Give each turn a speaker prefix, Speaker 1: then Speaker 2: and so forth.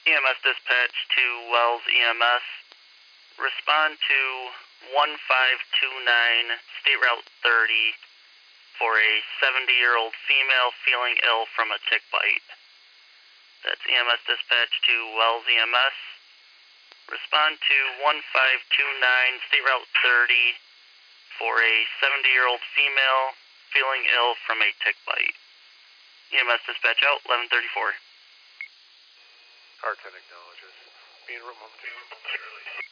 Speaker 1: EMS dispatch to Wells EMS. Respond to 1529 State Route 30 for a 70-year-old female feeling ill from a tick bite. That's EMS dispatch to Wells EMS. Respond to 1529 State Route 30 for a 70-year-old female feeling ill from a tick bite. EMS dispatch out, 1134.
Speaker 2: R10 acknowledges. Being remote.